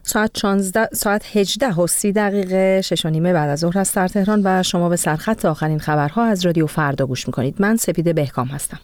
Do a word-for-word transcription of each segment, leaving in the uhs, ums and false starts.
ساعت شانزده ساعت هجده و سی دقیقه شش و نیمه بعد از ظهر است در تهران و شما به سرخط آخرین خبرها از رادیو فردا گوش میکنید. من سپیده بهکام هستم.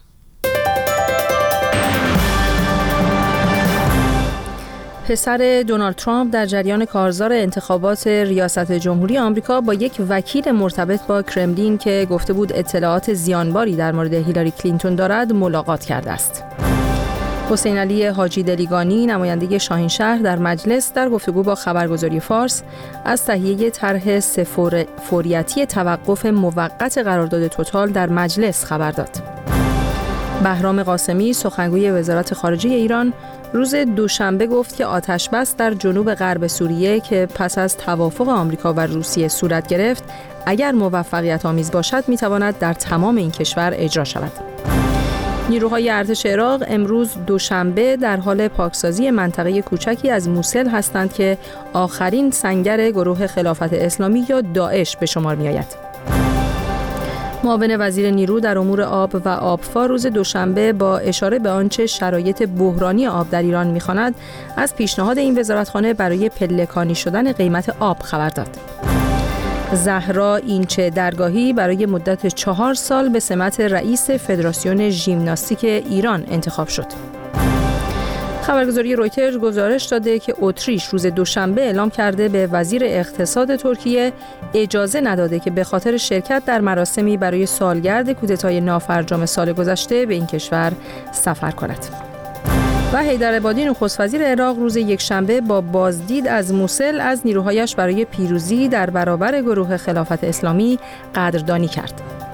پسر دونالد ترامپ در جریان کارزار انتخابات ریاست جمهوری آمریکا با یک وکیل مرتبط با کرملین که گفته بود اطلاعات زیانباری در مورد هیلاری کلینتون دارد ملاقات کرده است. حسین علی حاجی دلیگانی نماینده شاهینشهر در مجلس در گفتگو با خبرگزاری فارس از تهیه طرح سفور فوریتی توقف موقت قرارداد توتال در مجلس خبر داد. بهرام قاسمی سخنگوی وزارت خارجه ایران روز دوشنبه گفت که آتشبس در جنوب غرب سوریه که پس از توافق آمریکا و روسیه صورت گرفت اگر موفقیت آمیز باشد میتواند در تمام این کشور اجرا شود. نیروهای ارتش عراق امروز دوشنبه در حال پاکسازی منطقه کوچکی از موسل هستند که آخرین سنگر گروه خلافت اسلامی یا داعش به شمار می‌آید. معاون وزیر نیرو در امور آب و آبفا روز دوشنبه با اشاره به آنچه شرایط بحرانی آب در ایران می‌خواند از پیشنهاد این وزارتخانه برای پلکانی شدن قیمت آب خبر داد. زهرا اینچه درگاهی برای مدت چهار سال به سمت رئیس فدراسیون ژیمناستیک ایران انتخاب شد. خبرگزاری رویترز گزارش داده که اتریش روز دوشنبه اعلام کرده به وزیر اقتصاد ترکیه اجازه نداده که به خاطر شرکت در مراسمی برای سالگرد کودتای نافرجام سال گذشته به این کشور سفر کند. و حیدر عبادی نخست وزیر عراق روز یکشنبه با بازدید از موسل از نیروهایش برای پیروزی در برابر گروه خلافت اسلامی قدردانی کرد.